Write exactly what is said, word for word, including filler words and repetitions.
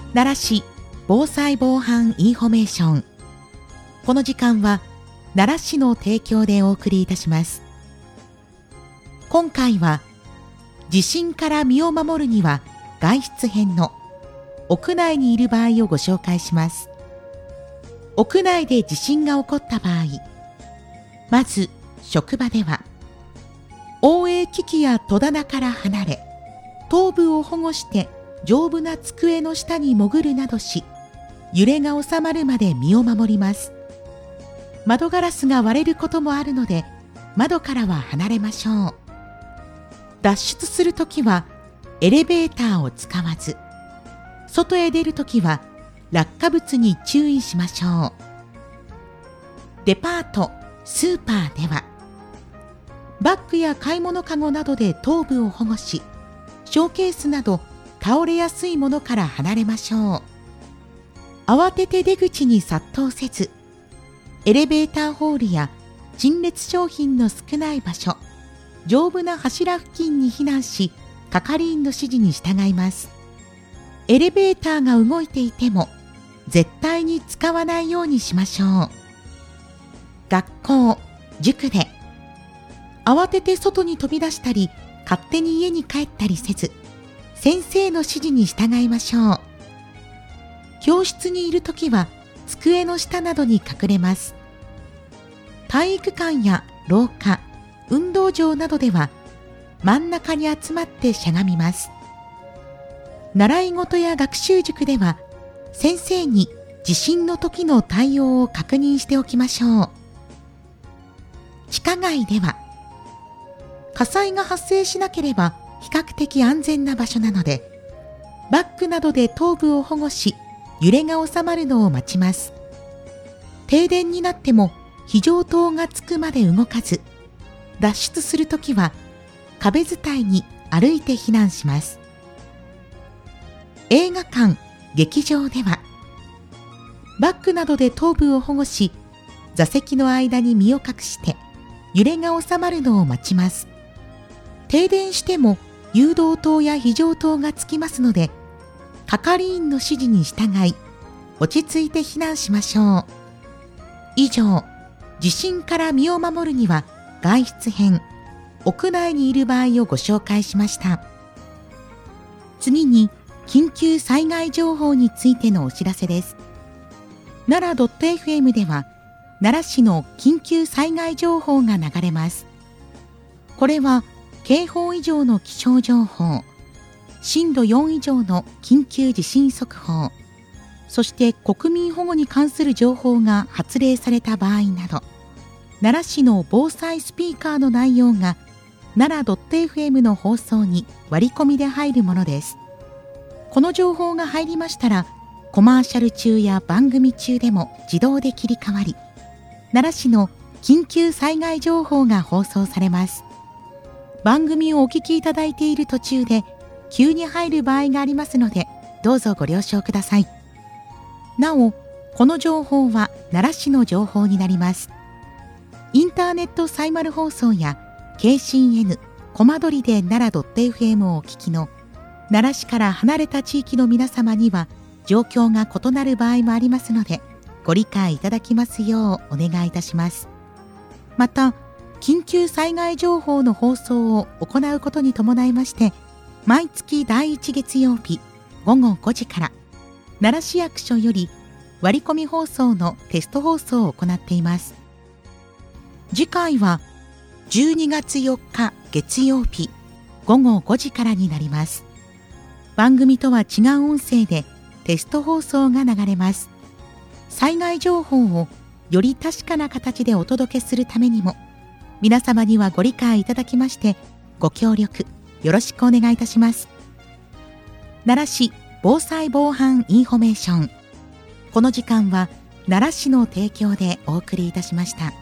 奈良市防災防犯インフォメーション。この時間は奈良市の提供でお送りいたします。今回は地震から身を守るには外出編の屋内にいる場合をご紹介します。屋内で地震が起こった場合、まず職場では応援機器や戸棚から離れ、頭部を保護して丈夫な机の下に潜るなどし、揺れが収まるまで身を守ります。窓ガラスが割れることもあるので、窓からは離れましょう。脱出するときはエレベーターを使わず、外へ出るときは落下物に注意しましょう。デパート、スーパーではバッグや買い物かごなどで頭部を保護し、ショーケースなど倒れやすいものから離れましょう。慌てて出口に殺到せず、エレベーターホールや陳列商品の少ない場所、丈夫な柱付近に避難し、係員の指示に従います。エレベーターが動いていても絶対に使わないようにしましょう。学校、塾で慌てて外に飛び出したり、勝手に家に帰ったりせず、先生の指示に従いましょう。教室にいるときは机の下などに隠れます。体育館や廊下、運動場などでは真ん中に集まってしゃがみます。習い事や学習塾では先生に地震の時の対応を確認しておきましょう。地下街では火災が発生しなければ比較的安全な場所なので、バッグなどで頭部を保護し、揺れが収まるのを待ちます。停電になっても非常灯がつくまで動かず、脱出するときは壁伝いに歩いて避難します。映画館、劇場ではバッグなどで頭部を保護し、座席の間に身を隠して揺れが収まるのを待ちます。停電しても誘導灯や非常灯がつきますので、係員の指示に従い落ち着いて避難しましょう。以上、地震から身を守るには外出編、屋内にいる場合をご紹介しました。次に緊急災害情報についてのお知らせです。奈良 .fm では奈良市の緊急災害情報が流れます。これは警報以上の気象情報、震度よん以上の緊急地震速報、そして国民保護に関する情報が発令された場合など、奈良市の防災スピーカーの内容が奈良 .fm の放送に割り込みで入るものです。この情報が入りましたら、コマーシャル中や番組中でも自動で切り替わり、奈良市の緊急災害情報が放送されます。番組をお聞きいただいている途中で急に入る場合がありますので、どうぞご了承ください。なお、この情報は奈良市の情報になります。インターネットサイマル放送や ケーシーエヌ コマ撮りで奈良 .fm をお聞きの奈良市から離れた地域の皆様には状況が異なる場合もありますので、ご理解いただきますようお願いいたします。また、緊急災害情報の放送を行うことに伴いまして、毎月だいいち月曜日ごごごじから奈良市役所より割り込み放送のテスト放送を行っています。次回はじゅうにがつよっか月曜日ごごごじからになります。番組とは違う音声でテスト放送が流れます。災害情報をより確かな形でお届けするためにも、皆様にはご理解いただきましてご協力よろしくお願いいたします。奈良市防災防犯インフォメーション。この時間は奈良市の提供でお送りいたしました。